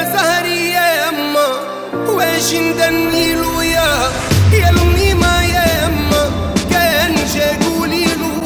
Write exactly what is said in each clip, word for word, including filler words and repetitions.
زهري يا يما واش ندنيلو يا يا الميمة يا يما كان جا قوليلو.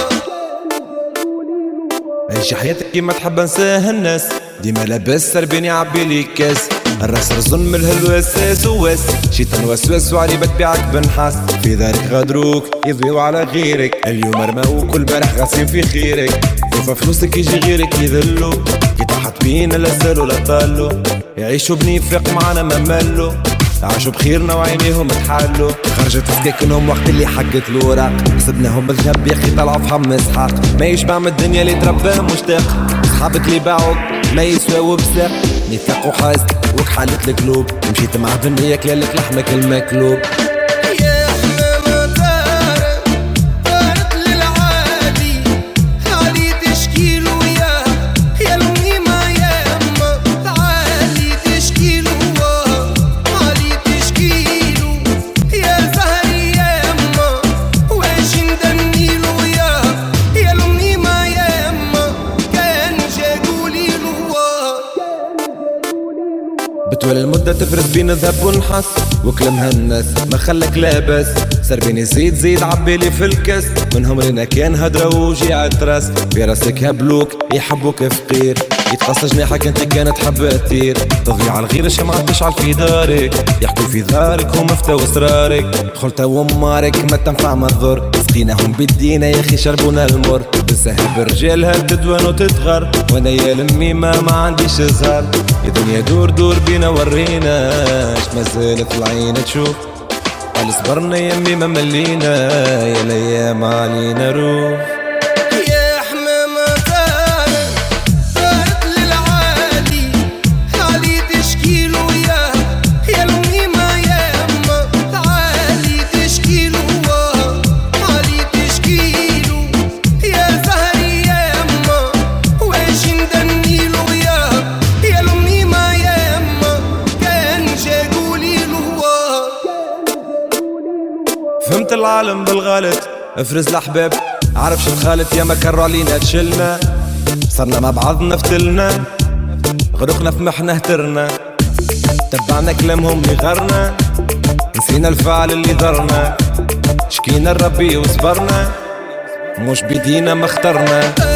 عيش حياتك كيما تحب نساها الناس ديما لاباس سربيني عبي لي كاس الراس رزن من الهلوساس وواس شيطان وسواس وعلي بتبيعك بنحاس في ذلك غدروك يضيو على غيرك اليوم رماوك والبارح غاسين في خيرك وفا فلوسك يجي غيرك يذلو كي طاحت بينا لا سالو لا طالو يعيشوا بنفاق معانا ما مالو عاشوا بخيرنا وعينيهم تحالوا خرجت سكاكنهم وقت اللي حقت الوراق حسبناهم بالذهب يا اخي طلعوا في حم اسحاق ما يشبع من الدنيا اللي تربى مشتاق صحابك اللي باعوك ما يسواو بساق نفاق وحاسد وك حالت القلوب مشيت معاه بالنية كلالك لحمك المكلوب. بتولي المدة تفرز بين ذهب ونحس وكلمها الناس ما خلك لاباس سربيني زيد زيد عبيلي في الكاس منهم لنا كان هدرة وجي عالتراس في راسك هبلوك يحبوك فقير يتقص جناحك انت كانت حب تطير تضيع الغير شمعة تشعل في دارك يحكوا في دارك هم فتاو اسرارك خلطة ومارك ما تنفع ما تضر سقيناهم بالدينا يا اخي شربونا المر بالسهل برجالها تدوان وتتغر وانا يا الميمة ما عنديش زهر يا دنيا دور دور بينا ورينا اش مازالت العين تشوف قال صبرنا يا ميمة ملينا يا الايام علينا روح. فهمت العالم بالغلط افرز الاحباب عرفش الخالط يا ما كروا علينا تشلنا صرنا مع بعضنا فتلنا غرقنا في محنة هترنا تبعنا كلامهم اللي غرنا نسينا الفعل اللي ضرنا شكينا الربي وصبرنا مش بيدينا ما اخترنا.